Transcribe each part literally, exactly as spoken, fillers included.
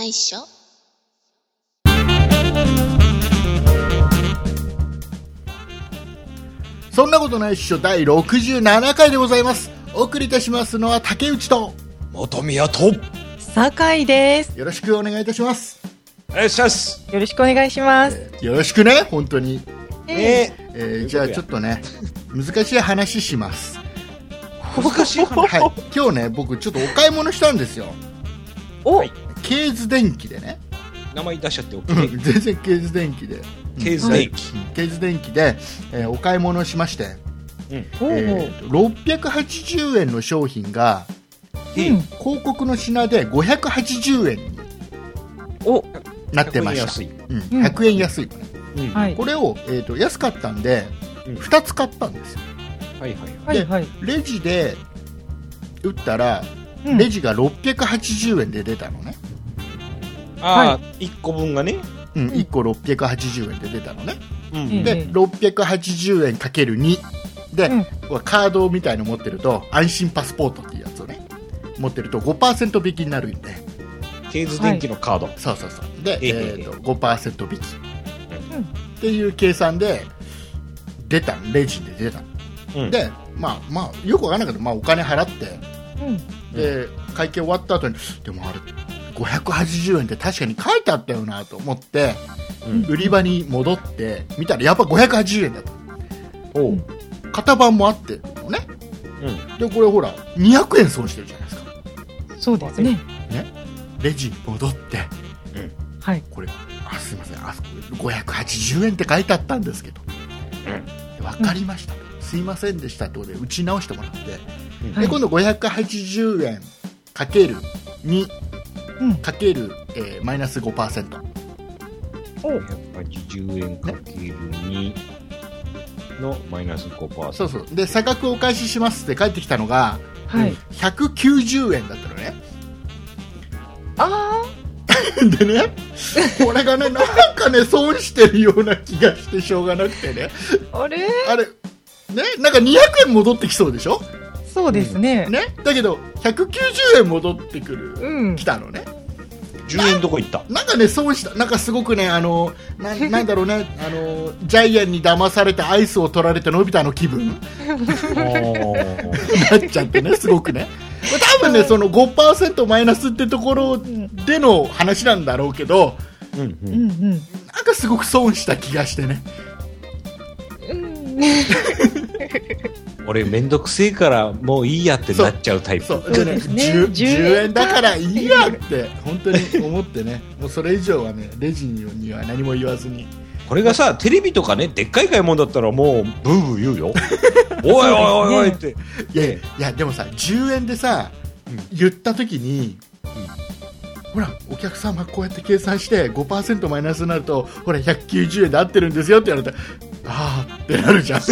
ないっしょ。 そんなことないっしょだいろくじゅうななかいでございます。お送りいたしますのは竹内と本宮と酒井です。 よろしくお願いいたします。 お願いします。 よろしくお願いします。 えーよろしくね、本当に。 ええーじゃあちょっとね、難しい話します。 難しい話。 はい、今日ね、僕ちょっとお買い物したんですよ。 お、 はいケーズ電機でね、 名前出しちゃっておうんけ。 全然ケーズ電機で、 ケーズ電機。 うんケーズ電機で、えーお買い物しまして、 おえーとろっぴゃくはちじゅうえんの商品がうん広告の品でごひゃくはちじゅうえんにお、 なってました。 安い。 うん、ひゃくえん安い、 うんは。いこれを、えー、と安かったんで、 うんふたつ買ったんですよ。 はいはい。 はいはい。 レジで打ったら、 うんレジがろっぴゃくはちじゅうえんで出たのね、 ああ、一個分がね。 うん、いっころっぴゃくはちじゅうえんで出たのね。 うん。 で、ろっぴゃくはちじゅうえんかけるにで、 うんこれカードみたいの持ってると、安心パスポートっていうやつをね持ってると ごパーセント 引きになるんで、 ケーズ電機のカード。 そうそうそうで、 えええーと ごパーセント 引きうんっていう計算で出たの、レジで出たの。 うん。 で、まあまあよくわからなかった、まあ、お金払ってうんで会計終わった後に、でもあれごひゃくはちじゅうえんって確かに書いてあったよなと思って、 うん売り場に戻って見たらやっぱごひゃくはちじゅうえんだった。 おう。 型番もあってるのね。 うん。 でこれほらにひゃくえん損してるじゃないですか。 そうですね。 レジに戻ってはい。 これ、あ、すいません、あそこごひゃくはちじゅうえんって書いてあったんですけど、で分かりました、すいませんでしたってことで打ち直してもらって、 うんはいで今度ごひゃくはちじゅうえんかけるにうん。 かける、えーマイナス ごパーセント、 お、 ひゃくはちじゅうえんかけるにのマイナス ごパーセント。 そうそうで差額お返ししますって返ってきたのがはい。 ひゃくきゅうじゅうえんだったのね。 あでね、これがね、なんかね、損してるような気がしてしょうがなくてね、 あ、あれ？ あれ、ね、なんかにひゃくえん戻ってきそうでしょ、 そうですね。 ね、だけど、ひゃくきゅうじゅうえん戻ってくる、 うん来たのね、 じゅうえんどこ行った？ なんかね、損した、なんかすごくね、あの、ななんだろうね、あの、ジャイアンに騙されてアイスを取られてのび太の気分におなっちゃってね、すごくね。これ多分ね、その ごパーセント マイナスってところでの話なんだろうけど、 うんう。 うんんなんかすごく損した気がしてね。 うん。 俺めんどくせえからもういいやってなっちゃうタイプ。 そうそうですね 10, じゅうえんじゅうえんだからいいやって本当に思ってね、もうそれ以上はね、レジには何も言わずに、 これがさ、テレビとかね、でっかい買い物だったらもうブーブー言うよ。おいおいおいおいって。 いやいやいや、でもさ、じゅうえんでさ、 うん言った時に、ほらお客様こうやって計算して ごパーセント マイナスになると、ほらひゃくきゅうじゅうえんで合ってるんですよって言われたら、ああってなるじゃん。だ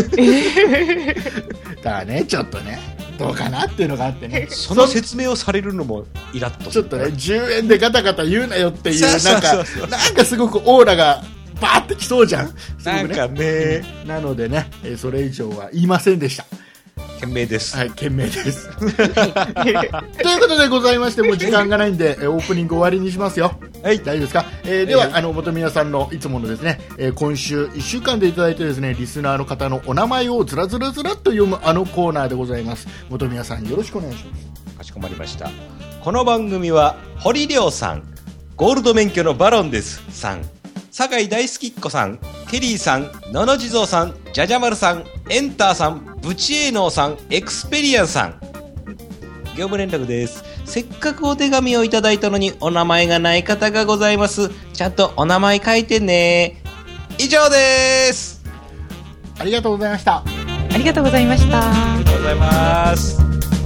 からね、ちょっとね、どうかなっていうのがあってね、 その説明をされるのもイラッとする。 ちょっとね、じゅうえんでガタガタ言うなよっていう、 そうそうなんかそうそうなんかすごくオーラがバーってきそうじゃん、すごくね。 なんかね、 なのでね、えーそれ以上は言いませんでした。 賢明です。 はい、懸命です。ということでございまして、もう時間がないんで、えーオープニング終わりにしますよ。 はい。 大丈夫ですか。えーでは、 はいあの元宮さんのいつものですね、えー今週いっしゅうかんでいただいてですね、リスナーの方のお名前をずらずらずらっと読むあのコーナーでございます。元宮さん、よろしくお願いします。 かしこまりました。この番組は堀亮さん、ゴールド免許のバロンですさん、酒井大好きっ子さん、ケリーさん、のの地蔵さん、じゃじゃ丸さん、エンターさん、ブチエーノーさん、エクスペリアンさん。業務連絡です。せっかくお手紙をいただいたのにお名前がない方がございます。ちゃんとお名前書いてね。以上です。 ありがとうございました。 ありがとうございました。 ありがとうございます。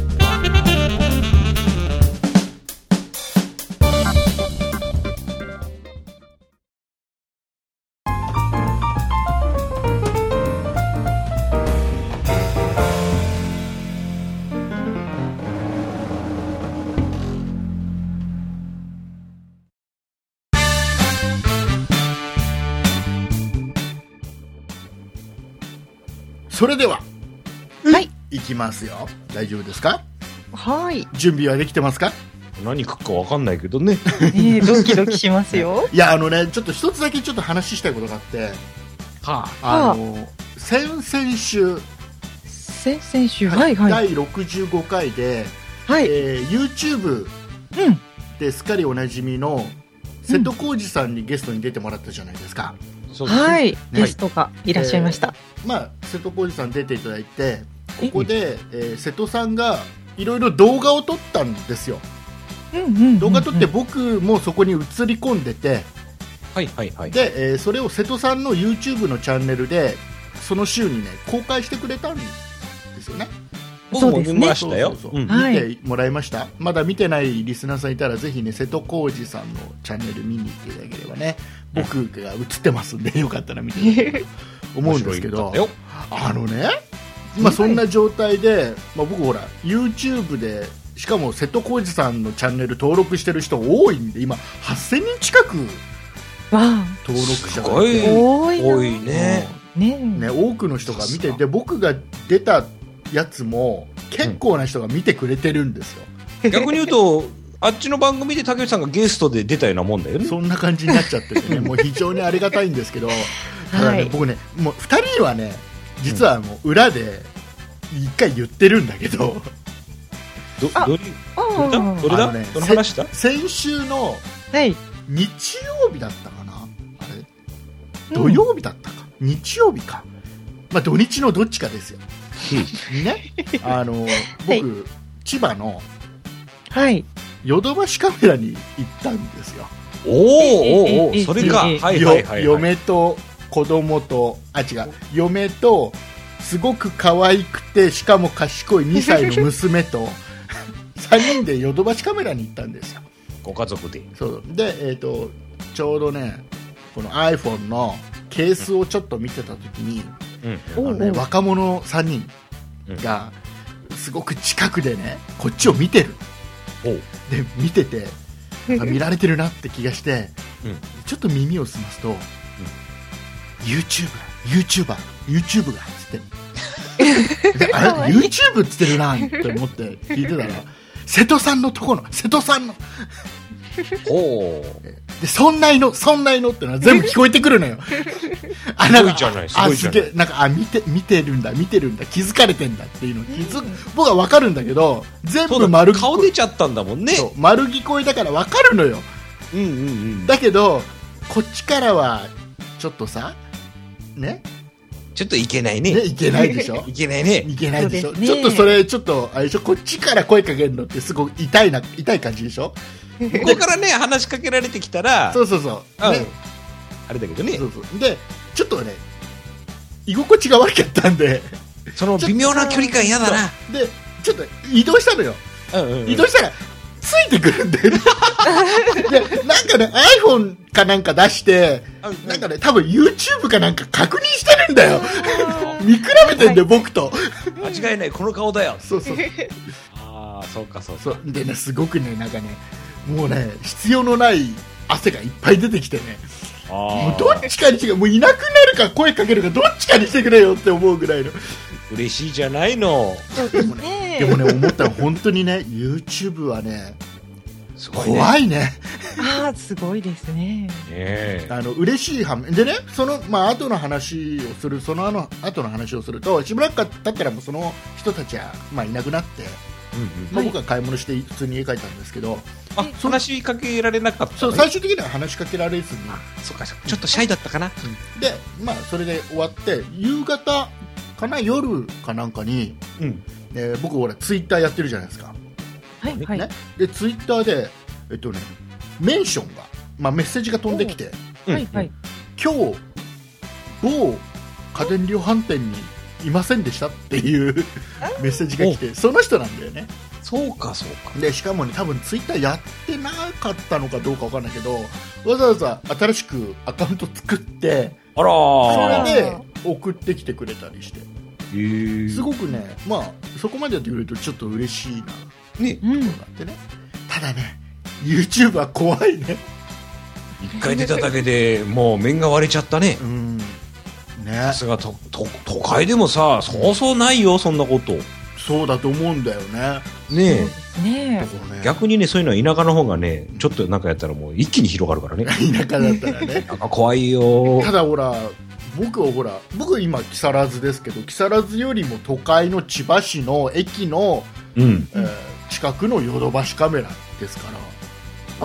それでは、 はい。 いきますよ。大丈夫ですか。 はい。 準備はできてますか。 何食うかわかんないけどね。 ねえドキドキしますよ。 いやあのねちょっと一つだけちょっと話したいことがあって、 はあの先々週先々週はいはいだいろくじゅうごかいで、 はい。 えー YouTube うん。 ですっかりおなじみの瀬戸康史さんにゲストに出てもらったじゃないですか。 あ、そうですね。 はい。ゲストがいらっしゃいました。 まあ、瀬戸康史さん出ていただいて、ここで、えー瀬戸さんがいろいろ動画を撮ったんですよ。 うんうんうんうん。 動画撮って僕もそこに映り込んでて、 はいはいはい。 で、えーそれを瀬戸さんの YouTube のチャンネルでその週にね公開してくれたんですよね。 僕も見ましたよ。 そうそうそううんはい見てもらいました。まだ見てないリスナーさんいたらぜひね瀬戸康史さんのチャンネル見に行っていただければね、僕が映ってますんでよかったら見ていただければと思うんですけど、 面白いあのね、まあ、そんな状態で、まあ、僕ほら YouTube でしかも瀬戸康史さんのチャンネル登録してる人多いんで今はっせんにん近くわあ。 登録者がすごいいて、 多いな。 多いね。 ねえ。 ね、多くの人が見てさすがで僕が出たやつも結構な人が見てくれてるんですよ。 逆に言うと、あっちの番組で竹内さんがゲストで出たようなもんだよね。 そんな感じになっちゃっててねもう非常にありがたいんですけど、ただね、 はい僕ねもうふたりはね実はもう裏で一回言ってるんだけど、 ど、 あどれあどれだどれだあのねどの話だ先週のあ。はい。 日曜日だったかな、あれ土曜日だったか、日曜日か、まあ、土日のどっちかですよ、ね、あの僕、千葉のはい。 ヨドバシカメラに行ったんですよ。 おーおーおええーそれか。 ええはいよはいはいはい。 嫁と子供とあ違う嫁とすごく可愛くてしかも賢いにさいの娘とさんにんでヨドバシカメラに行ったんですよ。 ご家族で。 そうで、えー、とちょうどねこの iPhone のケースをちょっと見てた時に、 うん。 あのね、 おうおう若者さんにんがすごく近くでねこっちを見てるおう。 で見ててあ見られてるなって気がして、 うんちょっと耳を澄ますと、YouTuber、YouTuber、YouTuber っつってであれかわいい YouTube っつってるなって思って聞いてたら瀬戸さんのとこの瀬戸さんのおー。 でそんないのそんないのってのは全部聞こえてくるのよあなんかすごいじゃないすごあいじゃないすげえなんかあ見て見てるんだ見てるんだ気づかれてんだっていうの気づ僕は分かるんだけど全そうだ部丸聞こ顔出ちゃったんだもんね。 そう丸聞こえだから分かるのよ。 うんうんうん。 だけどこっちからはちょっとさねちょっといけないね。 ねいけないでしょいけないね。 いけないでしょそうですねちょっとそれちょっとあれでしょこっちから声かけるのってすごく痛いな痛い感じでしょ。 向こうからね、話しかけられてきたら、 そうそうそう、 うんね、 あれだけどねそ、うそうでちょっとね居心地が悪かったんでその微妙な距離感嫌だな。 でちょっと移動したのよ。 うんうんうん移動したらついてくるんだよねでなんかね iPhone かなんか出してうんなんかね多分 YouTube かなんか確認してるんだよ見比べてんだよ僕と間違いない、この顔だよ。 そうそうああ、そうかそうか。 そうでねすごくねなんかねもうね必要のない汗がいっぱい出てきてねもうどっちかにしてもういなくなるか声かけるかどっちかにしてくれよって思うぐらいの嬉しいじゃないの。 そうですね。 でもね思ったら本当にね YouTube はねすごいね。 怖いねああ、すごいですね。 ねえ。 あの嬉しい反面でねそのまあ後の話をするそのあの後の話をするとしばらく経ったらもうその人たちはまあいなくなって、 うんうん。 まあ、 はい僕は買い物して普通に家帰ったんですけど、 あ、話しかけられなかったのね。 そう最終的には話しかけられずにそうかそうか。ちょっとシャイだったかな。 でまあそれで終わって夕方かな夜かなんかに、 うん。 えー僕ほらツイッターやってるじゃないですか、 はいはい。 ね、でツイッターでえっとねメンションが、まあ、メッセージが飛んできてはいはい。 今日某家電量販店にいませんでしたっていうメッセージが来てその人なんだよね。 そうかそうか。 でしかもね多分ツイッターやってなかったのかどうかわかんないけどわざわざ新しくアカウント作ってあらそー。 れで送ってきてくれたりしてへーすごくねまあそこまでやってくれるとちょっと嬉しいなね、 うん。 ところがあってねただね YouTube は怖いね一回出ただけでもう面が割れちゃったねう。んねさすがとと都会でもさそうそうないよそんなこと。 そうだと思うんだよね。 ねねだからねえ。逆にね、そういうのは田舎の方がね、ちょっとなんかやったらもう一気に広がるからね。 田舎だったらね。 なんか怖いよ。 ただほら、僕はほら、僕今木更津ですけど、木更津よりも都会の千葉市の駅の、 うん。 えー近くのヨドバシカメラですから、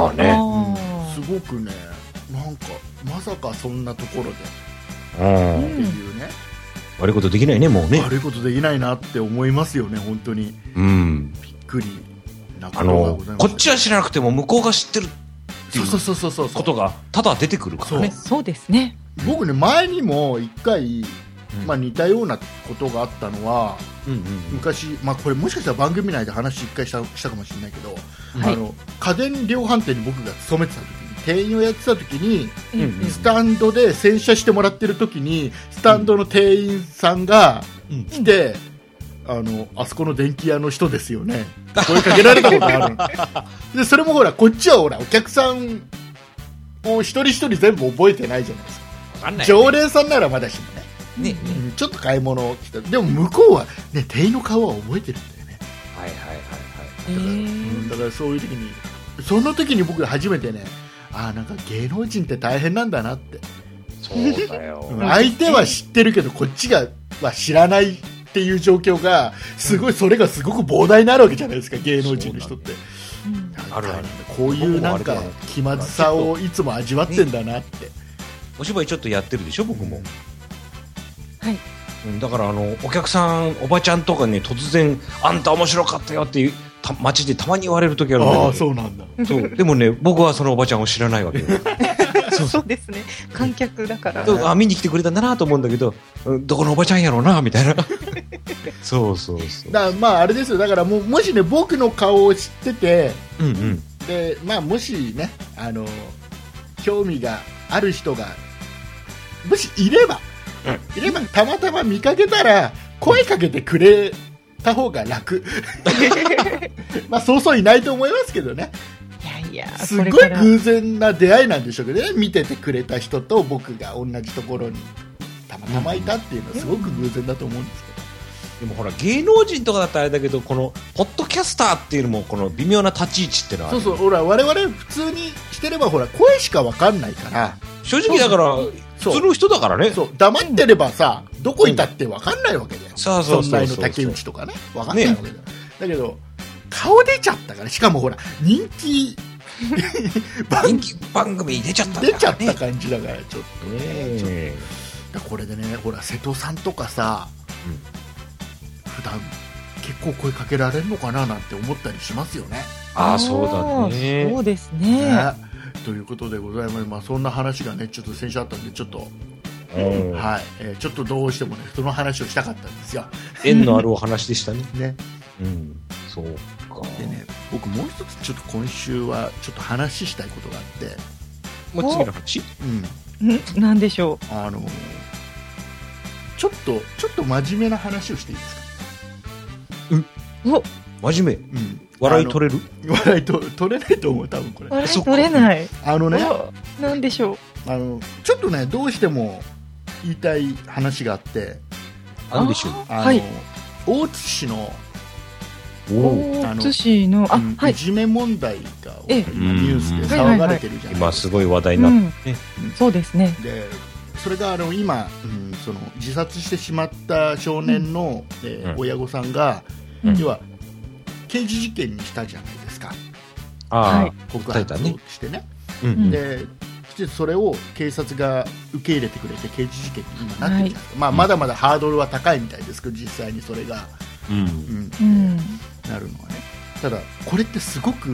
ああね。 あすごくね、なんかまさかそんなところでうん。 っていうね、 悪いことできないね、もうね。 悪いことできないなって思いますよね、本当にうん。 びっくりなこあとがのございま、す。 こっちは知らなくても向こうが知ってるっていうそうそうそうそうそうことがただ出てくるからね。 そうですね。 僕ね、前にも一回、 うんまあ、似たようなことがあったのは、 うんうん昔、まあ、これもしかしたら番組内で話一回したしたかもしれないけど、 はいあの家電量販店に僕が勤めてた時に、店員をやってた時に、 うんうんスタンドで洗車してもらってる時にスタンドの店員さんがうん来て、あのあそこの電気屋の人ですよね、声かけられたことあるで、それもほらこっちはほらお客さんを一人一人全部覚えてないじゃないですか。 わかんないね。 常連さんならまだしもね、 ねね。 うんちょっと買い物来た、でも向こうは、ね、店員の顔は覚えてるんだよね。 はいはいはいえだから,、うん、だからそういう時にその時に僕初めてね、ああなんか芸能人って大変なんだなって、 はい。そうだよ。 うん相手は知ってるけどこっちがは知らないっていう状況がすごい、それがすごく膨大になるわけじゃないですか、芸能人の人って。 うんあるあるこういうなんか気まずさをいつも味わってんだなって。 お芝居ちょっとやってるでしょ、僕も。 はい。 うんだからあのお客さんおばちゃんとかに突然あんた面白かったよっていうた街でたまに言われる時あるんだけどああそうなんだ。 そうでもね僕はそのおばちゃんを知らないわけよ。 そうですね。観客だから。 そうあ見に来てくれたんだなと思うんだけど、うんどこのおばちゃんやろうなみたいな。そうそうそう。 だからまああれですよ、だからもうもしね僕の顔を知ってて、 うんうん。 でまあもしねあの興味がある人がもしいれば、いればたまたま見かけたら声かけてくれた方が楽。まあそうそういないと思いますけどね。 いやいや、 すごいこれから偶然な出会いなんでしょうけどね、見ててくれた人と僕が同じところにたまたまいたっていうのはすごく偶然だと思うんですけど、 でもほら芸能人とかだったらあれだけどこのポッドキャスターっていうのもこの微妙な立ち位置っていうのはあるそうそう、ほら我々普通にしてればほら声しかわかんないから正直だからそう普通の人だからね。 そう黙ってればさ、どこいたってわかんないわけだよ。 そうそうそうそう存在の竹内とかね、わかんないわけだよ。だけど顔出ちゃったから、しかもほら人気番人気番組に出ちゃったんだ出ちゃからね。 った感じだからちょっとね。ちょっねとこれでね、ほら瀬戸さんとかさ、普段結構声かけられるのかななんて思ったりしますよね。 ああそうだあーね。 そうですね。 ねということでございます。まあそんな話がねちょっと先週あったんでちょっと、 うんはい、えーちょっとどうしてもねその話をしたかったんですよ。 縁のあるお話でしたね。 ね。 うん。そうか。 でね、僕もう一つちょっと今週はちょっと話したいことがあって、 もう次の話？ うん、 んなんでしょあのーちょっとちょっと真面目な話をしていいですか。 う。お、 真面目。 うん、 笑い取れる？ れ笑いと取れないと思う多分これ。 笑いそっか取れない。 あのね、 おなんでしょう。 あのちょっとねどうしても言いたい話があって、 なんでしょう？ あの、 はい大津市の、 おあの大津市の、あ、 うんはいい。じめ問題がええ今ニュースで騒がれてるじゃないですか。 今すごい話題うになって。 ん、そうですね。 でそれがあの今、うん、その自殺してしまった少年の、えーうん親御さんが、 うん要は刑事事件にしたじゃないですか、 ああはい。 告発をしてね。 うんうんでそしてそれを警察が受け入れてくれて刑事事件に今なってるじゃないですか、まあ、まだまだハードルは高いみたいですけど実際にそれが、 うん。 うんうん。 なるのはね。ただこれってすごく、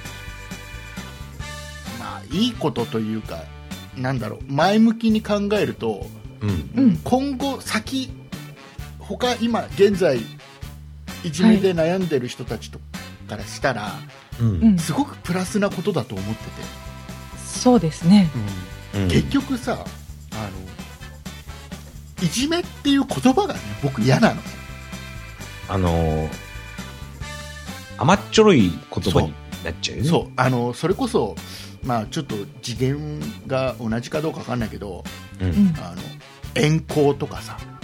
まあ、いいことというかなんだろう前向きに考えると、 うん。 うん今後先他今現在いじめで悩んでる人たちとからしたら、 うんうん。 すごくプラスなことだと思ってそうですね。 て、 うん結局さあのいじめっていう言葉がね僕嫌なの。 あのー、甘っちょろい言葉になっちゃうよね。 そうあのそれこそ、まあ、ちょっと次元が同じかどうかわかんないけど、 う。 うんん。 あの怨恨とかさ、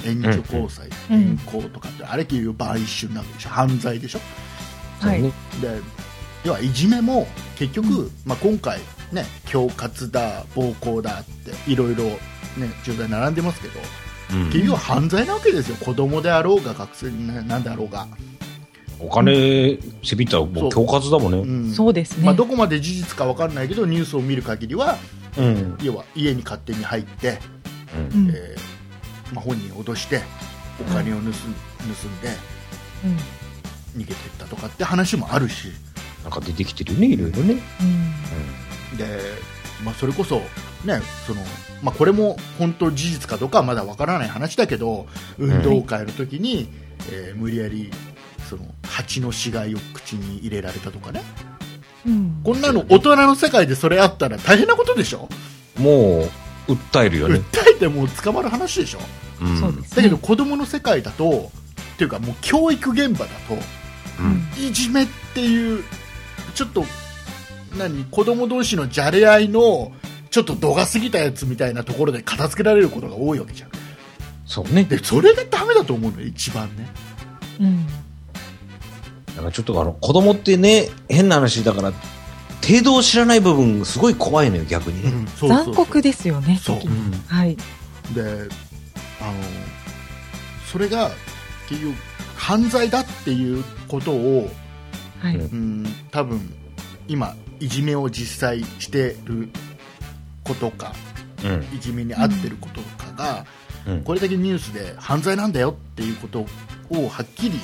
援助交際、 うん援交とかって、あれ結局売春なわけでしょ、犯罪でしょ。 はい。 ねで要はいじめも結局、 うんまあ、今回、ね、恐喝だ暴行だっていろいろ、ね、重罪並んでますけど、 うん結局は犯罪なわけですよ。子供であろうが学生なんであろうが、 お金せびったらもう恐喝だもんね。 うんそうですね。 まあ、どこまで事実か分かんないけどニュースを見る限りは、 うん。 要は家に勝手に入って、 うんうん。 えーまあ、本人を脅してお金を盗ん,、盗んでうん。 逃げていったとかって話もあるし、 なんか出てきてるね、いろいろね。 うん。 で、まあ、それこそ、ねそのまあ、これも本当事実かどうかはまだわからない話だけど、運動会の時に、えー無理やりその蜂の死骸を口に入れられたとかね、 うん。 こんなの大人の世界でそれあったら大変なことでしょ。 もう、訴えるよね。 訴えてもう捕まる話でしょ。 うんそうですね。 だけど子供の世界だとっていうかもう教育現場だとうんいじめっていうちょっと何子供同士のじゃれ合いのちょっと度が過ぎたやつみたいなところで片付けられることが多いわけじゃん。 そうね。 でそれがダメだと思うのよ一番ね。 うん。 だからちょっとあの、子供ってね、変な話だから、程度を知らない部分すごい怖いのよ、逆にね。 そうそうそう残酷ですよね。 そう時にはい。 であのそれが結局犯罪だっていうことを、 はい。 うんうん、多分今いじめを実際してることかうん。 いじめに遭ってることかが、 うん。 これだけニュースで犯罪なんだよっていうことをはっきり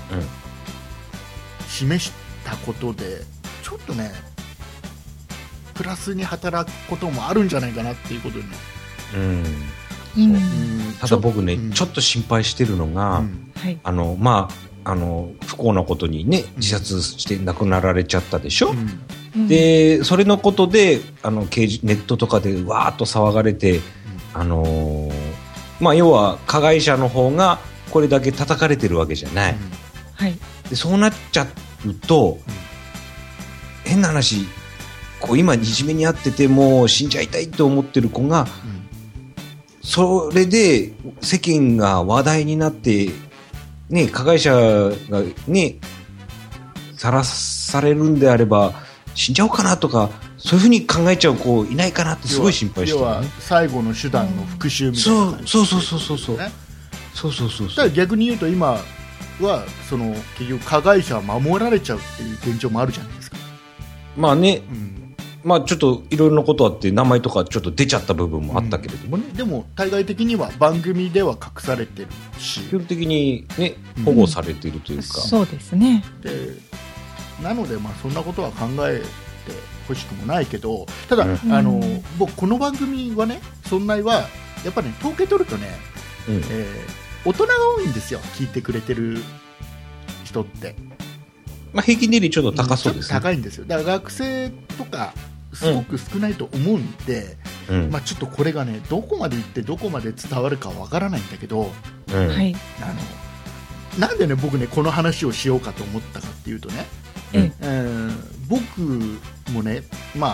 示したことでちょっとねプラスに働くこともあるんじゃないかなっていうことに、 うん。うん。 うん。 うんただ僕ね、 うんちょっと心配してるのが、 うんはい。 あの、まあ、あの、不幸なことにね、自殺して亡くなられちゃったでしょ、 うんうん、 で、それのことで、あの、刑事、ネットとかでわーっと騒がれて、あのーまあ、要は、加害者の方がこれだけ叩かれてるわけじゃない。 はい。 で、そうなっちゃうと、変な話、こう、今、いじめにあってて、もう死んじゃいたいと思ってる子が、それで世間が話題になって、ね、加害者がね、さらされるんであれば、死んじゃおうかなとか、そういうふうに考えちゃう子いないかなってすごい心配して要はるね。 最後の手段の復讐みたいな感じ、 そうそうそうそうそうねそうそうそうただそう。 逆に言うと今はその結局加害者は守られちゃうっていう現状もあるじゃないですか、 まあね、 うん、 まあちょっといろいろなことあって名前とかちょっと出ちゃった部分もあったけれどもね。 でも対外的には番組では隠されてるし、 基本的にねうん、 保護されているというか。 そうですね。 でなのでまあそんなことは考えてほしくもないけど、ただ、 うんあのうん僕この番組はねそんなにはやっぱね統計取るとね、 うんえー大人が多いんですよ聞いてくれてる人ってまあ平均年齢ちょっと高そうですね。 ちょっと高いんですよ。だから学生とかすごく少ないと思うんで、 うんまあ、ちょっとこれがねどこまで行ってどこまで伝わるかわからないんだけど、 うんはい。 あのなんでね僕ねこの話をしようかと思ったかっていうとね、 ええー僕もねまあ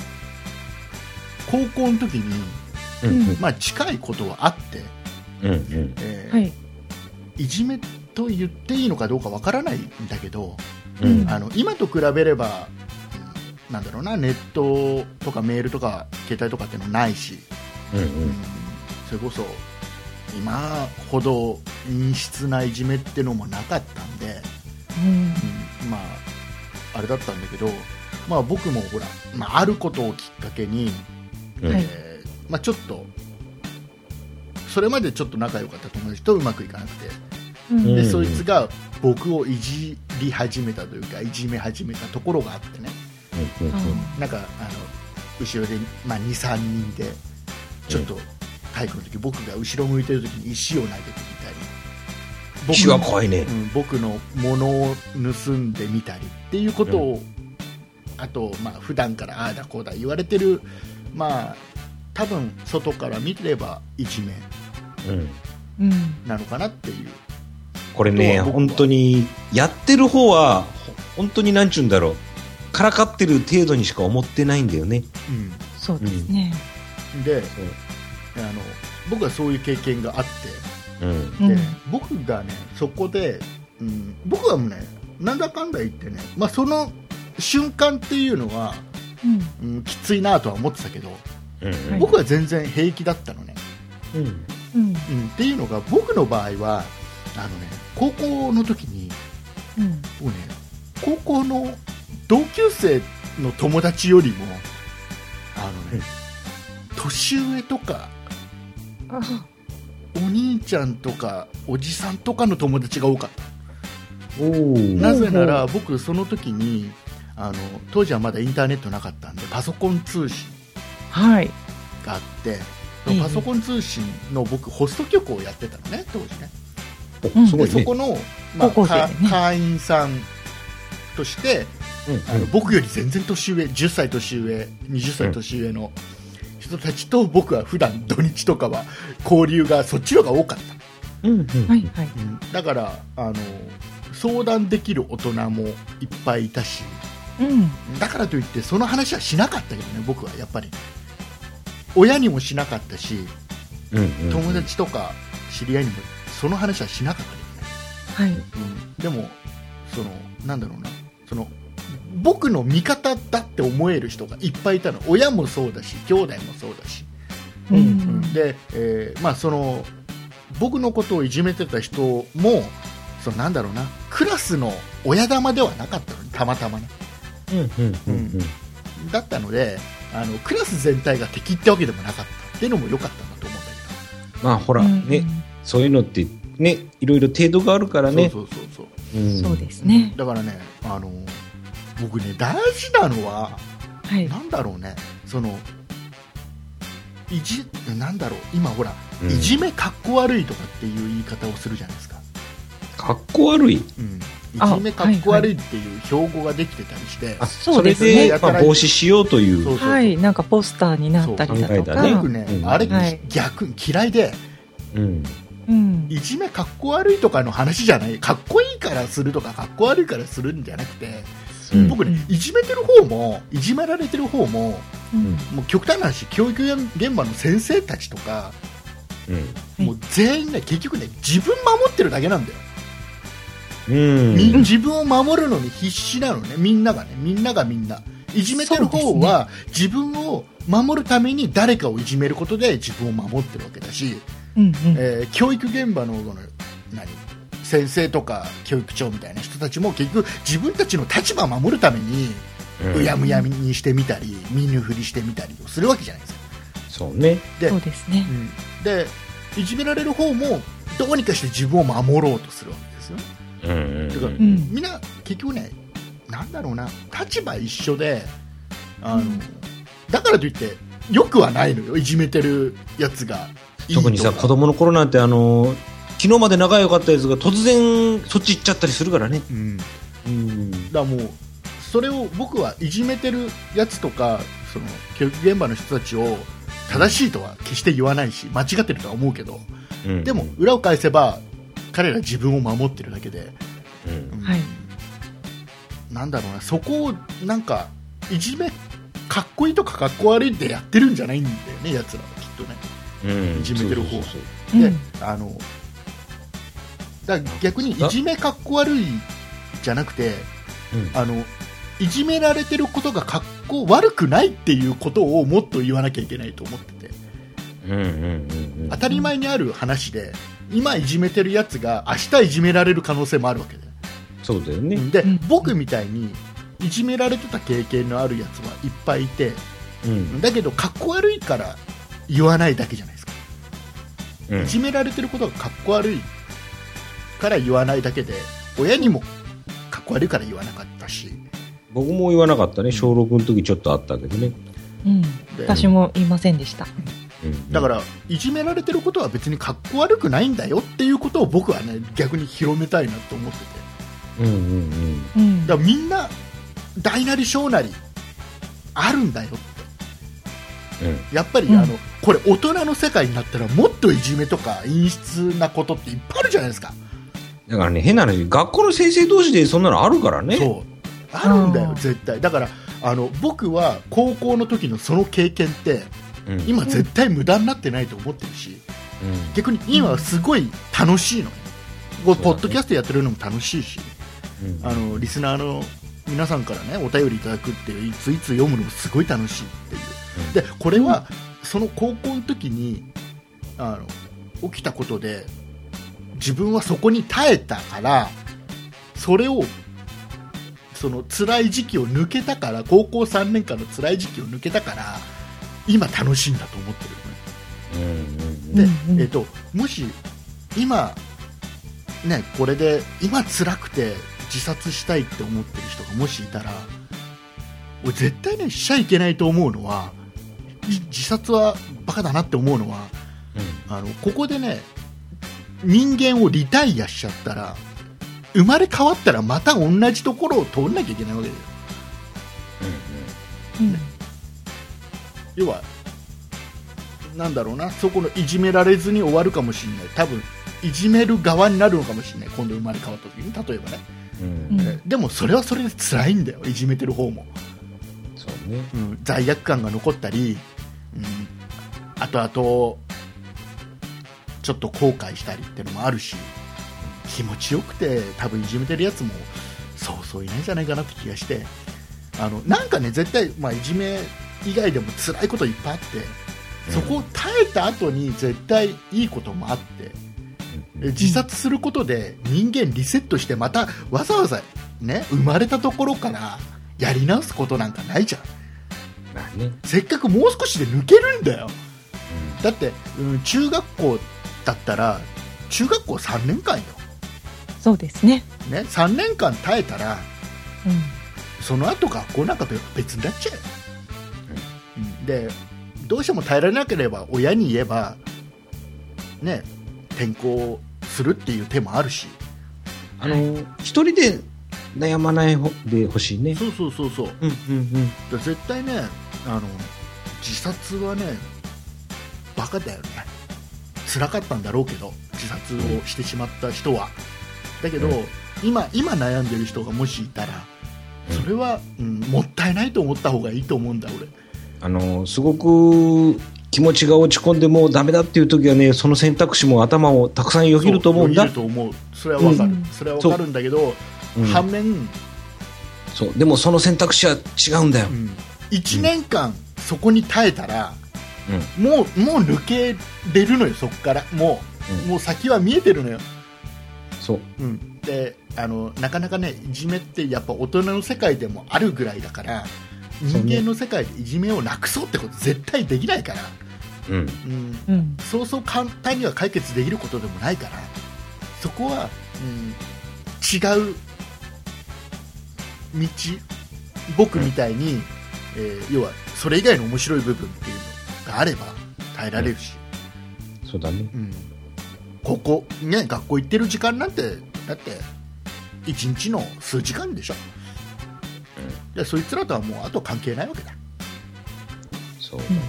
高校の時に、 うんうんまあ、近いことはあって、 うんうんえーはい。 いじめと言っていいのかどうかわからないんだけど、 うんあの今と比べれば、うんなんだろうなネットとかメールとか携帯とかっていうのないし、 うんううんんそれこそ今ほど陰湿ないじめってのもなかったんで、 うん。 うんまああれだったんだけど、まあ、僕もほら、まあ、あることをきっかけに、 うんはいえーまあ、ちょっとそれまでちょっと仲良かった友達とうまくいかなくて、 うんでうんそいつが僕をいじり始めたというかいじめ始めたところがあってね、 うんうんうんなんかあの後ろで、まあ、にさんにんでちょっと体育の時僕が後ろ向いてる時に石を投げてみたり僕石は怖いねう。ん、僕のものを盗んでみたりっていうことを、あと、まあ普段からああだこうだ言われてる、まあ多分外から見ればいじめうんうん。 なのかなっていう。 これね、 僕は本当に、やってる方は、ほ本当になんちゅうんだろう。からかってる程度にしか思ってないんだよね。 そうですね。 うん、であの僕はそういう経験があって、 うんで、 うん僕がねそこで、うん、僕はもうねなんだかんだ言ってね、まあ、その瞬間っていうのは、 うんうん、きついなとは思ってたけど、 うんはい僕は全然平気だったのね、 うんうんうん、っていうのが僕の場合はあの、ね、高校の時にうんもう、ね、高校の同級生の友達よりもあの、ねうん年上とかあお兄ちゃんとかおじさんとかの友達が多かったおーなぜなら僕その時にあの当時はまだインターネットなかったんでパソコン通信はいがあってええパソコン通信の僕ホスト局をやってたのね当時ねおすごいね。 でそこの、まあ高校生かでね会員さんとしてうんあの僕より全然年上じゅっさい年上はたち年上の人たちと僕は普段土日とかは交流がそっちの方が多かった、 うんうんはいはいうんだからあの相談できる大人もいっぱいいたしうんだからといってその話はしなかったけどね僕はやっぱり親にもしなかったしうんうん友達とか知り合いにもその話はしなかったけどね、 はいうん、でもそのなんだろうなその僕の味方だって思える人がいっぱいいたの親もそうだし兄弟もそうだし、 ううんんで、えーまあ、その僕のことをいじめてた人もそのなんだろうなクラスの親玉ではなかったのにたまたまねうんうんうんだったのであのクラス全体が敵ってわけでもなかったっていうのも良かったんだと思うんだまあほらうんね、そういうのってねいろいろ程度があるからけど、 ね。 そうそうそうそううんそうですねだからねあの僕ね大事なのははいなんだろうねそのいじなんだろう今ほら、 うんいじめかっこ悪いとかっていう言い方をするじゃないですか、 かっこ悪い。 うん、いあじめかっこ悪いっていう標語ができてたりして、 あそうですねそれで、 やたらまあ、防止しようという。 そうそうそうはいなんかポスターになったりだとかそう考えたね僕ね、 うんあれ、 はい逆に嫌いでうんうんいじめかっこ悪いとかの話じゃないかっこいいからするとかかっこ悪いからするんじゃなくて、 うん僕ねいじめてる方もいじめられてる方もうんもう極端な話教育現場の先生たちとかうんはいもう全員ね結局ね自分守ってるだけなんだよ、 うんみ自分を守るのに必死なのねみんながねみんながみんないじめてる方は、自分を守るために誰かをいじめることで自分を守ってるわけだし、 うんうんえー教育現場のこの何先生とか教育長みたいな人たちも結局自分たちの立場を守るためにうんうやむやみにしてみたり見ぬふりしてみたりをするわけじゃないですか。 そうね。 でそうですねうんでいじめられる方もどうにかして自分を守ろうとするわけですよ。 うんうんだからうんみんな結局ねなんだろうな立場一緒であの、 うんだからといってよくはないのよいじめてるやつがいいとか特にさ子供の頃なんてあの昨日まで仲良かったやつが突然そっち行っちゃったりするからね。 うん、だかうんらもうそれを僕はいじめてるやつとかその教育現場の人たちを正しいとは決して言わないし間違ってるとは思うけどうんでも裏を返せば彼ら自分を守ってるだけで、 うんうんはいなんだろうなそこをなんかいじめかっこいいとかかっこ悪いってやってるんじゃないんだよねやつらはきっとね。 うんいじめてる方そうそうそうで、 うんあのだから逆にいじめかっこ悪いじゃなくてうんあのいじめられてることがかっこ悪くないっていうことをもっと言わなきゃいけないと思っててうんうんうんうん当たり前にある話で今いじめてるやつが明日いじめられる可能性もあるわけでそうだよね。 で、 うん僕みたいにいじめられてた経験のあるやつはいっぱいいてうんだけどかっこ悪いから言わないだけじゃないですか。 うんいじめられてることがかっこ悪いから言わないだけで親にもかっこ悪いから言わなかったし僕も言わなかったね。小ろくの時ちょっとあったけどね。 うんで私も言いませんでしたうんだからいじめられてることは別にかっこ悪くないんだよっていうことを僕はね逆に広めたいなと思っててうんうんうんだからみんな大なり小なりあるんだよってうんうんやっぱり、 うんあのこれ大人の世界になったらもっといじめとか陰湿なことっていっぱいあるじゃないですか。 だからね変な話学校の先生同士でそんなのあるからね。 そうあるんだようん絶対だからあの僕は高校の時のその経験ってうん今絶対無駄になってないと思ってるし、 うん、 逆に今はすごい楽しいの、これポッドキャストやってるのも楽しいし、うん、あのリスナーの皆さんからねお便りいただくっていういついつ読むのもすごい楽しいっていう、うん、でこれはその高校の時にあの起きたことで自分はそこに耐えたからそれをその辛い時期を抜けたから高校さんねんかんの辛い時期を抜けたから今楽しいんだと思ってるよね、うんうん、で、えーと、もし今ねこれで今辛くて自殺したいって思ってる人がもしいたら俺絶対ねしちゃいけないと思うのは自殺はバカだなって思うのは、うん、あのここでね人間をリタイアしちゃったら生まれ変わったらまた同じところを通んなきゃいけないわけだよ、うんうんね、要はなんだろうなそこのいじめられずに終わるかもしれない多分いじめる側になるのかもしれない今度生まれ変わった時に例えばね、うんえでもそれはそれで辛いんだよいじめてる方もそうね、 うん、罪悪感が残ったり、うん、あとあとちょっと後悔したりっていうのもあるし気持ちよくて多分いじめてるやつもそうそういないんじゃないかなって気がしてあのなんかね絶対、まあ、いじめ以外でも辛いこといっぱいあってそこを耐えた後に絶対いいこともあって自殺することで人間リセットしてまたわざわざ、ね、生まれたところからやり直すことなんかないじゃん、まあね、せっかくもう少しで抜けるんだよ、うん、だって、うん、中学校だったら中学校さんねんかんよそうですね、 ねさんねんかん耐えたら、 うん、 その後学校なんかと別になっちゃうよ、うん、でどうしても耐えられなければ親に言えばね転校するっていう手もあるしあの一人で悩まないでほしいねそうそうそうそう、 うんうんうん、 絶対ねあの自殺はねバカだよね辛かったんだろうけど自殺をしてしまった人はだけど、うん、今, 今悩んでる人がもしいたらそれは、うん、もったいないと思った方がいいと思うんだ俺あのすごく気持ちが落ち込んでもうダメだっていう時はねその選択肢も頭をたくさんよぎると思うんだよぎると思うそれは分かる、うん、それは分かるんだけど、うん、反面そうでもその選択肢は違うんだよ、うん、 いちねんかんそこに耐えたら、うん、もうもう抜けれるのよそこからもう、うん、もう先は見えてるのよそう、 うん、であのなかなかねいじめってやっぱ大人の世界でもあるぐらいだから人間の世界でいじめをなくそうってこと絶対できないから、うんうんうん、そうそう簡単には解決できることでもないからそこは、うん、違う道僕みたいに、うんえー、要はそれ以外の面白い部分っていうのがあれば耐えられるし、 うん、そうだね、 うん、ここね学校行ってる時間なんてだっていちにちの数時間でしょでそいつらとはもうあと関係ないわけだそう、うんうん、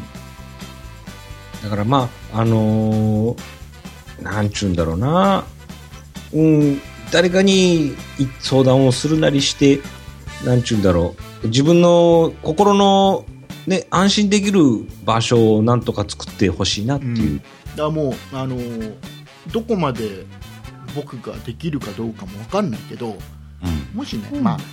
だからまああのー、なんちゅうんだろうな、うん、誰かに相談をするなりしてなんちゅうんだろう自分の心の、ね、安心できる場所をなんとか作ってほしいなっていう、うん、だからもう、あのー、どこまで僕ができるかどうかも分かんないけど、うん、もしね、うん、まあ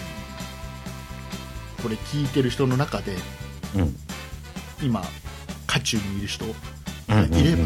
これ聞いてる人の中で、うん、今渦中にいる人がいれば、うんうんうん、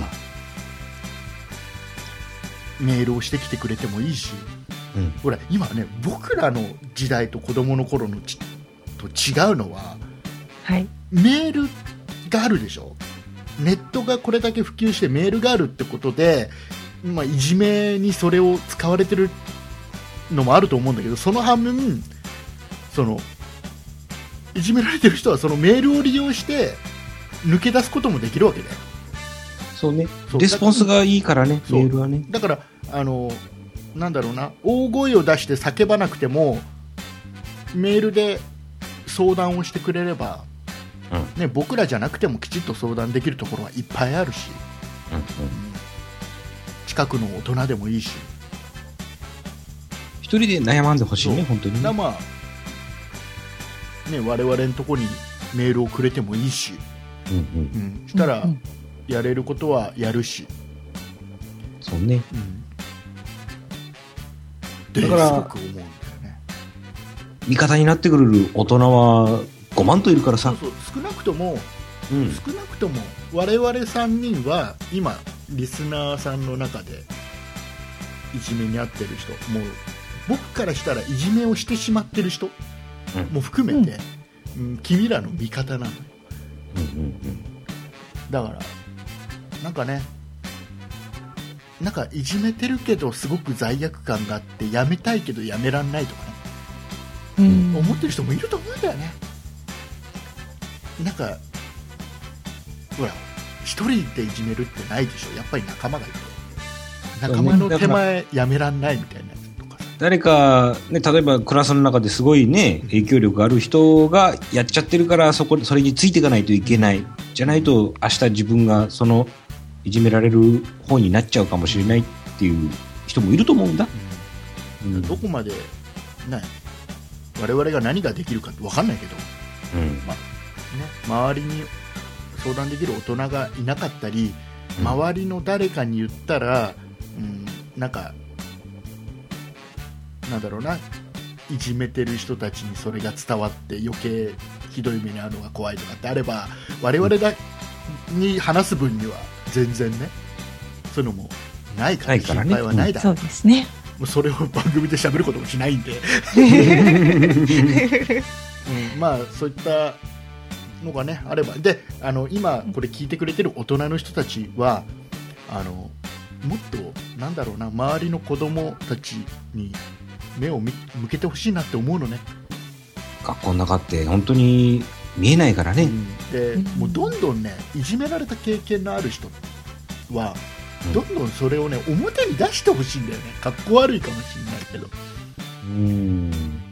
メールをしてきてくれてもいいし、うん、ほら今ね僕らの時代と子供の頃のちと違うのは、 はい、 メールがあるでしょネットがこれだけ普及してメールがあるってことで、まあ、いじめにそれを使われてるのもあると思うんだけどその反面そのいじめられてる人はそのメールを利用して抜け出すこともできるわけだよそうねレスポンスがいいからねメールはねだからあのなんだろうな大声を出して叫ばなくてもメールで相談をしてくれれば、うんね、僕らじゃなくてもきちっと相談できるところはいっぱいあるし、うんうん、近くの大人でもいいし一人で悩まんでほしいね本当にねだまあね、我々のところにメールをくれてもいいし、うんうんうん、したら、うんうん、 やれることはやるし、 そうね。 うん、 だからすごく思うんだよね。 味方になってくれる大人はごまんといるからさ。 そうそう、少なくとも、 うん。 少なくとも我々さんにんは今リスナーさんの中でいじめに遭ってる人、もう僕からしたらいじめをしてしまってる人も含めて、うんうん、君らの味方なのよ。 うんうんうん、 だからなんかね、なんかいじめてるけどすごく罪悪感があってやめたいけどやめらんないとかね、 うん、 思ってる人もいると思うんだよね。なんかほら一人でいじめるってないでしょ。やっぱり仲間がいて、仲間の手前やめらんないみたいなやつとかさ、 誰か、ね、例えばクラスの中ですごいね影響力がある人がやっちゃってるから、そこそれについていかないといけない。じゃないと明日自分がそのいじめられる方になっちゃうかもしれないっていう人もいると思うんだ、 うんうん、どこまで、ね、我々が何ができるかって分かんないけど、 うんまあね、周りに相談できる大人がいなかったり、周りの誰かに言ったら、うん、なんかなんだろうな、いじめてる人たちにそれが伝わって余計ひどい目に遭うのが怖いとかってあれば、我々だに話す分には全然ね、そういうのもないから、心配はないだろう、 そうですね。 もうそれを番組で喋ることもしないんで、うん、まあそういったのがねあれば、であの今これ聞いてくれてる大人の人たちはあのもっとなんだろうな、周りの子供たちに目を向けてほしいなって思うのね。 学校の中って本当に見えないからね、 うん、でもうどんどんねいじめられた経験のある人はどんどんそれをね表に出してほしいんだよね。かっこ悪いかもしれないけど、 うーん、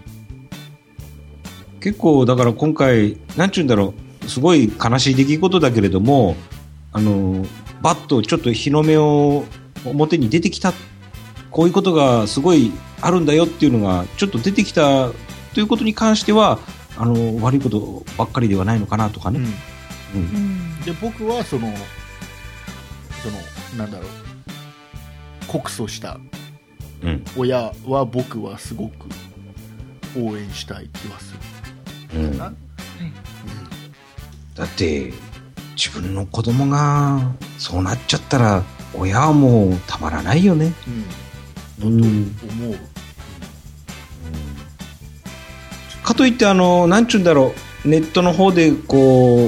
結構だから今回なんちゅうんだろう、すごい悲しい出来事だけれども、あのバッとちょっと日の目を表に出てきた、こういうことがすごいあるんだよっていうのがちょっと出てきたということに関しては、あの悪いことばっかりではないのかなとかね、 うんうん、 で僕はそのそのなんだろう、告訴した親は僕はすごく応援したい気はする、うん、 だって自分の子供がそうなっちゃったら親はもうたまらないよね、 うん、うんと思う、うん、 かといってあのなんちゅうんだろう、ネットの方でこう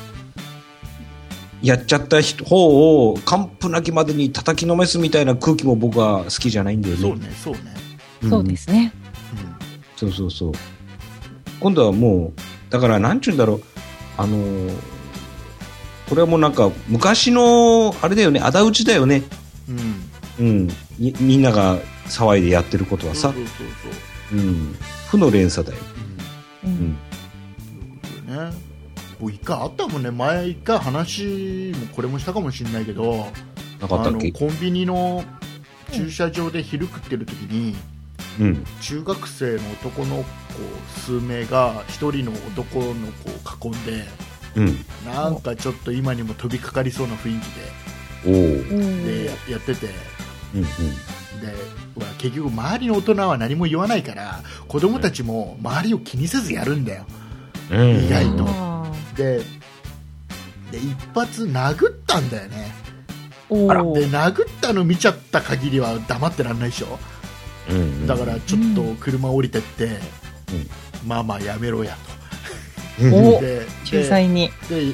やっちゃった人方を完膚なきまでに叩きのめすみたいな空気も僕は好きじゃないんだよね。 そうねそうね、 うん、そうですね、 うん、そうそうそう。今度はもうだからなんちゅうんだろう、あのー、これはもうなんか昔のあれだよね、仇討ちだよね、うん、うん、み, みんなが騒いでやってることはさ、そうそうそうそう、うん、負の連鎖だよ、うんうん、 うん、ね、一回あったもんね、前一回話もこれもしたかもしれないけど、 なかったっけ、 あのコンビニの駐車場で昼食ってる時に、うん、中学生の男の子数名が一人の男の子を囲んで、うん、なんかちょっと今にも飛びかかりそうな雰囲気で、おで や, やってて、うんうん、で結局周りの大人は何も言わないから子供たちも周りを気にせずやるんだよ、うん、意外と、で, で一発殴ったんだよね。あらで殴ったの見ちゃった限りは黙ってらんないでしょ、うんうん、だからちょっと車降りてって、うん、まあまあやめろやと、 おで仲裁に入って、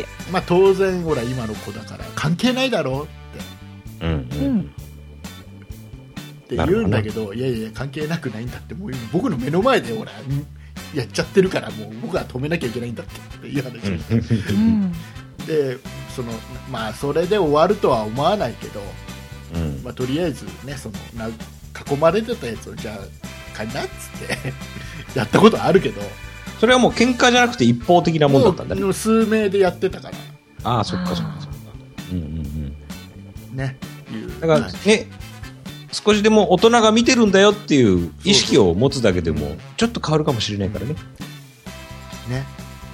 まあ、当然ほら今の子だから関係ないだろうって、うんうん、って言うんだけど、いやいや関係なくないんだって、もう僕の目の前でほらやっちゃってるからもう僕は止めなきゃいけないんだっていう話をして、うん、でそのまあそれで終わるとは思わないけど、うんまあ、とりあえずねそのな囲まれてたやつをじゃあかいなっつってやったことあるけど、 それはもう喧嘩じゃなくて一方的なもんだったんだね。 もう数名でやってたから。 ああそっかそっかそっか、うんうんうんねいうだからね、少しでも大人が見てるんだよっていう意識を持つだけでもちょっと変わるかもしれないからね。 ね、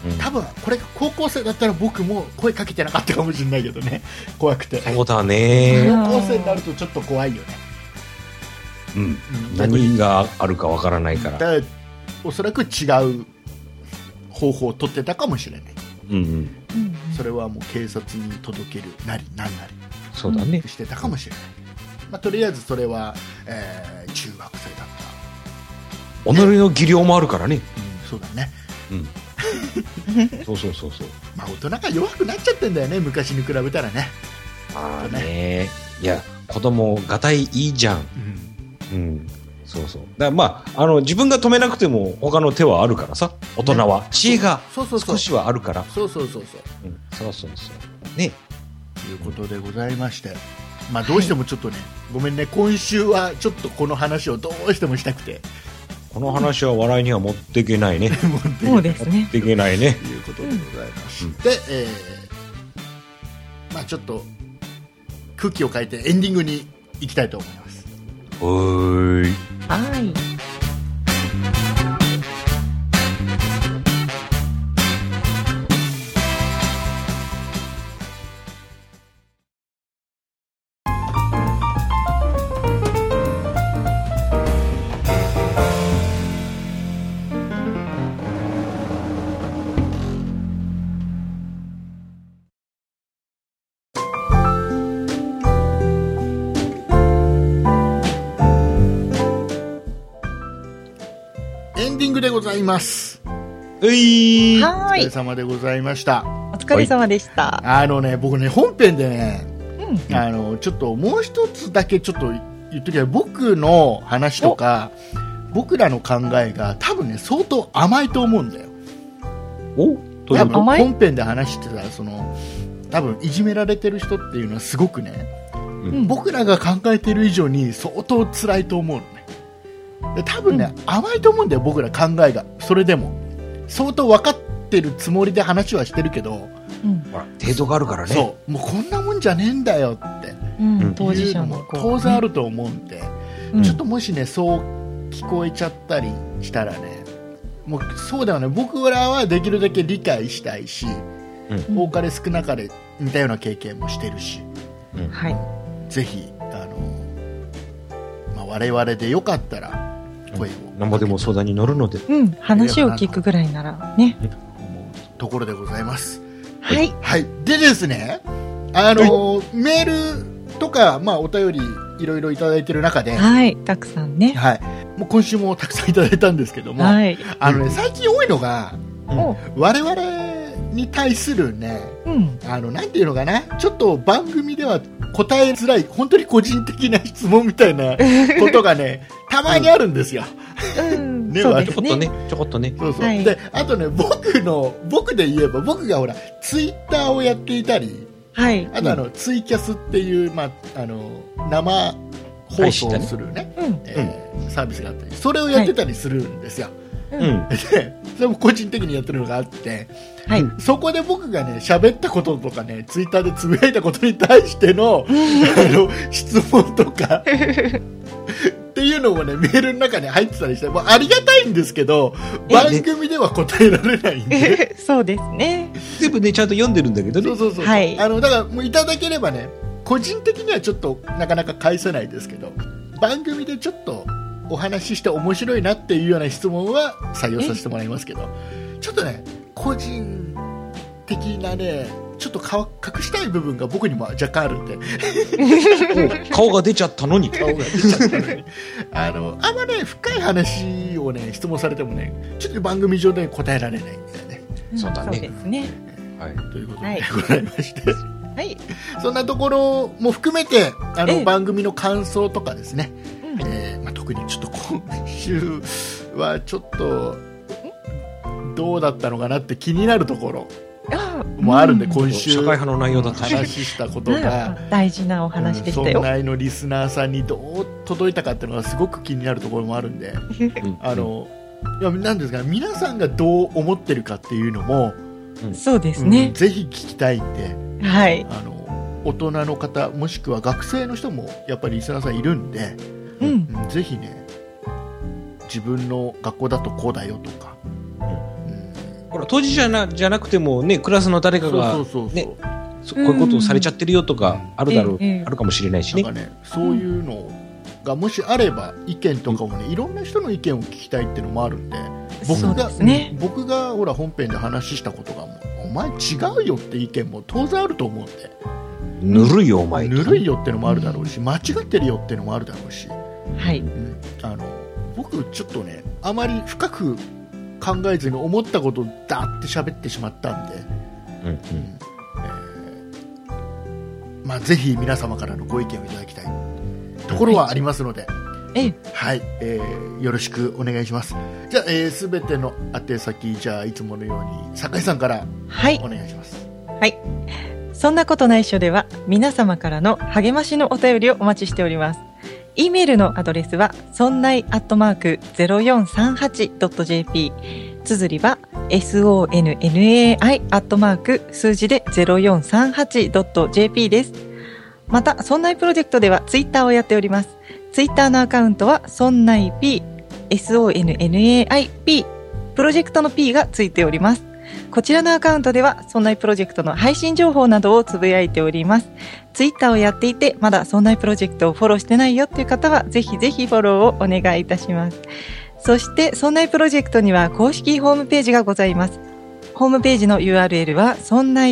うん、 多分これが高校生だったら僕も声かけてなかったかもしれないけどね、怖くて。 そうだね。 高校生になるとちょっと怖いよね。 うん、うん、何があるかわからないから。 だからおそらく違う方法を取ってたかもしれない。 うんうん、 それはもう警察に届けるなりなんなりそうだねしてたかもしれない。まあ、とりあえずそれは、えー、中学生だった。 己の技量もあるからね。 うん、そうだね。 うん。そうそうそうそう。 まあ大人が弱くなっちゃってんだよね、昔に比べたらね。 ああね。いや子供がたいいいじゃん。うん。うん。そうそう。だからまああの自分が止めなくても他の手はあるからさ。大人は、ね、知恵が少しはあるから。 そうそうそうそう。 うん。そうそうそう。ね。 ということでございまして、まあどうしてもちょっとね、はい、ごめんね、今週はちょっとこの話をどうしてもしたくて。 この話は笑いには持っていけないね。 そうですね。 持っていけないね。 ということでございまして、うん、えー、まあちょっと空気を変えてエンディングに行きたいと思います。 おーい。 はい。 でございます。 ういー。 お疲れ様でございました。 お疲れ様でした。 あのね、僕ね、本編でね、うん、あのちょっともう一つだけちょっと言っときゃ、僕の話とか僕らの考えが多分ね相当甘いと思うんだよ。 お？ 多分本編で話してたその多分いじめられてる人っていうのはすごくね、うん、僕らが考えてる以上に相当辛いと思うのね。で多分ね、うん、甘いと思うんだよ、僕ら考えが。それでも相当分かってるつもりで話はしてるけど、 うん、ほら程度があるからね。 そうもうこんなもんじゃねえんだよって、 うん、当事者も当然あると思うんで、うん、ちょっともしねそう聞こえちゃったりしたらね、もうそうだよね、僕らはできるだけ理解したいし、うん、多かれ少なかれ似たような経験もしてるし、 うん、 ぜひあの、まあ、我々でよかったら声を何ぼでも相談に乗るので、 うん、話を聞くぐらいならね、 思うところでございます。 はい、 はい、でですね、あの、はい、メールとか、まあ、お便りいろいろいただいてる中で、 はい、たくさんね、 はい、もう今週もたくさんいただいたんですけども、 はい、 あのね、最近多いのが、うん、我々に対するね、うん、あのなんていうのかな、ちょっと番組では答えづらい本当に個人的な質問みたいなことがねたまにあるんですよ。 うんね、そうですね、ちょこっとね、ちょこっとね。 そうそう、はい、であとね、僕の僕で言えば、僕がほらツイッターをやっていたり、 はい、 あとあの、うん、ツイキャスっていう、まあ、あの生放送をするね、ね、えーうん、サービスがあったり、それをやってたりするんですよ。はい、うん、でそれも個人的にやってるのがあって、はい、そこで僕がね喋ったこととかね、ツイッターでつぶやいたことに対しての、あの質問とかっていうのもねメールの中に入ってたりして、もうありがたいんですけど、番組では答えられないんでそうですね、 全部ねちゃんと読んでるんだけどね。 そうそうそう、はい、あのだからもういただければね、個人的にはちょっとなかなか返せないですけど、番組でちょっとお話しして面白いなっていうような質問は採用させてもらいますけど、ちょっとね個人的なねちょっと顔隠したい部分が僕にも若干あるんで顔が出ちゃったのに顔が出ちゃったのにあのあんまね深い話をね質問されてもねちょっと番組上で答えられないんだよね。 そうだね、 そうですね、 はい、ということで、はい、ございまして、 はい、 そんなところも含めてあの番組の感想とかですね、えーまあ、特にちょっと今週はちょっとどうだったのかなって気になるところもあるんで、うん、今週社会派の内容だった話したことが大事なお話でしたよ、 うん、そんなのリスナーさんにどう届いたかっていうのがすごく気になるところもあるんであのいやなんですか、皆さんがどう思ってるかっていうのも、 うん、そうですね、 うん、ぜひ聞きたいんで、 はい、 あの大人の方もしくは学生の人もやっぱりリスナーさんいるんで、 うん、 ぜひね自分の学校だとこうだよとか、 うん、ほら当事者なじゃなくてもね、クラスの誰かがそうそうそうそう、 ね、そこういうことをされちゃってるよとかあるだろう、 うんうんあるかもしれないしね。 なんかね、そういうのがもしあれば意見とかもね、いろんな人の意見を聞きたいっていうのもあるんで、僕そうが、 ですね僕がほら本編で話したことがもうお前違うよって意見も当然あると思うんで、 ぬるいよお前と。 ぬるいよってのもあるだろうし、間違ってるよってのもあるだろうし、 はい。 うんあの僕ちょっとね、あまり深く考えずに思ったことをダーって喋ってしまったんで、 うんうんえーまあ、ぜひ皆様からのご意見をいただきたいところはありますので、 ええ、 はい、えーよろしくお願いします。じゃあ、えー、すべての宛先、じゃあいつものように酒井さんからはいお。願いします。 はい。そんなことないっしょでは、皆様からの励ましのお便りをお待ちしております。e メールのアドレスは、そんないアットマーク ゼロよんさんはちドットジェーピー。綴りは、sonnai アットマーク数字で ゼロよんさんはちドットジェーピー です。また、そんないプロジェクトではツイッターをやっております。ツイッターのアカウントは、そんない P、sonnai P、プロジェクトの P がついております。こちらのアカウントでは、そんないプロジェクトの配信情報などをつぶやいております。ツイッターをやっていて、まだそんないプロジェクトをフォローしてないよっていう方は、ぜひぜひフォローをお願いいたします。そして、そんないプロジェクトには公式ホームページがございます。ホームページの ユーアールエル は、そんない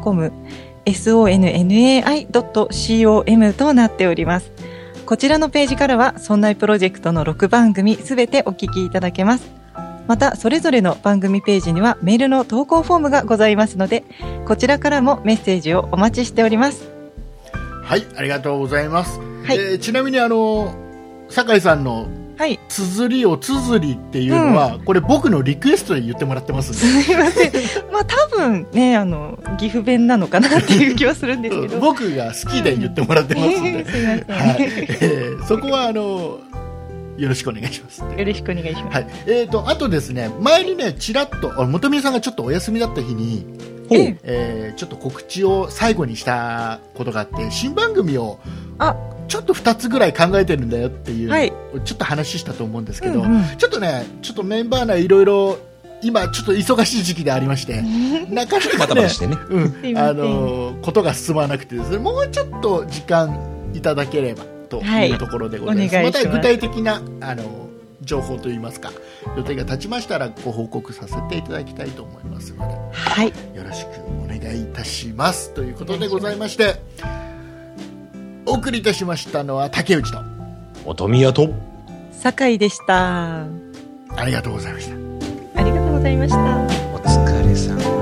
.com、sonnai ドットコム となっております。こちらのページからは、そんないプロジェクトのろくばんぐみすべてお聞きいただけます。また、それぞれの番組ページにはメールの投稿フォームがございますので、こちらからもメッセージをお待ちしております。 はい、ありがとうございます。 はいえーちなみにあの酒井さんのはい。 綴りを綴りっていうのは、これ僕のリクエストで言ってもらってますんで、 すいません。まあ多分ね、あの、岐阜弁なのかなっていう気はするんですけど。 僕が好きで言ってもらってますんで、 えーすいません。 はいえーそこはあのよろしくお願いします。 よろしくお願いします。 はい、えーとあとですね、前にねちらっとあ元宮さんがちょっとお休みだった日に、 えええーちょっと告知を最後にしたことがあって、新番組をあ、 ちょっとふたつぐらい考えてるんだよっていう、 はいちょっと話したと思うんですけど、 うんうんちょっとねちょっとメンバー内いろいろ今ちょっと忙しい時期でありましてなかなかねバタバタしてね。 うんすいませんあのことが進まなくてですね、もうちょっと時間いただければというところでございます。 はいお願いしますまた具体的なあの情報といいますか予定が立ちましたらご報告させていただきたいと思いますので、 はい。 よろしくお願いいたしますということでございまして、お送りいたしましたのは竹内と音宮と。 酒井でした。 ありがとうございました。 ありがとうございました。 お疲れ様。